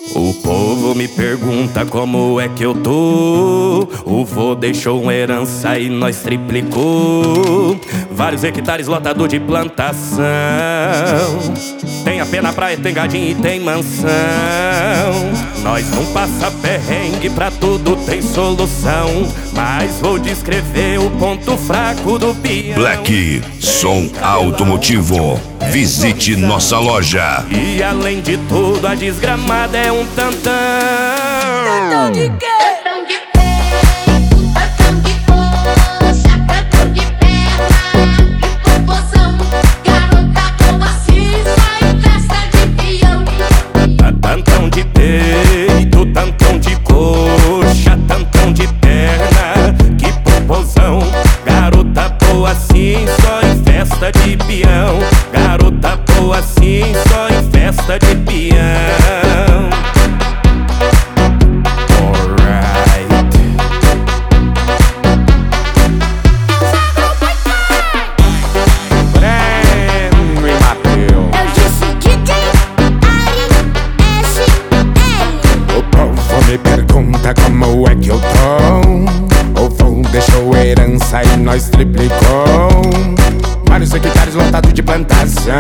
O povo me pergunta como é que eu tô. O vô deixou uma herança e nós triplicou. Vários hectares lotado de plantação. Tem AP na praia, tem gadinho e tem mansão. Nós não passa perrengue, pra tudo tem solução. Mas vou descrever o ponto fraco do peão. Black Som Automotivo. Visite nossa loja. E além de tudo, a desgramada é um tantão. Tantão de quê? Tantão de peito, tantão de coxa, tantão de perna e popozão. Garota boa assim, só em festa de peão. Tantão de peito, tantão de coxa, tantão de perna, que popozão. Garota boa assim, só em festa de peão. Garota boa assim, só em festa de peão. Me pergunta como é que eu tô. O vô deixou herança e nós triplicou. Vários hectares lotados de plantação.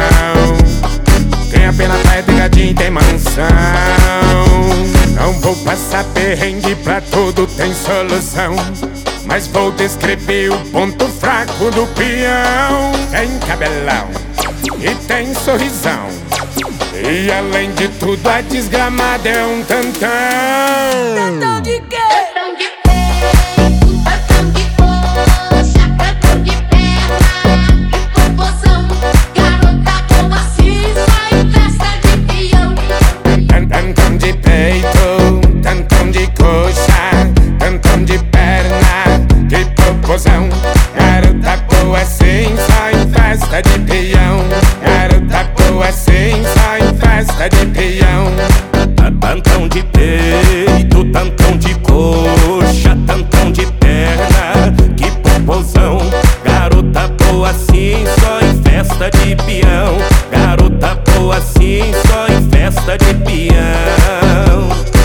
Tem AP na praia, tem gadinho e tem mansão. Não vou passar perrengue, pra tudo tem solução. Mas vou descrever o ponto fraco do peão. Tem cabelão e tem sorrisão. E além de tudo, a desgramada é um tantão. Tantão de quê? Tantão de peito, tantão de coxa, tantão de perna e popozão. Garota boa assim, só em festa de peão. Tantão de peito, tantão de coxa, tantão de perna, de popozão. Garota boa assim, só em festa de peão. Garota boa assim, só em festa de peão. Tantão de peito, tantão de coxa, tantão de perna, que popozão. Garota boa assim, só em festa de peão. Garota boa assim, só em festa de peão.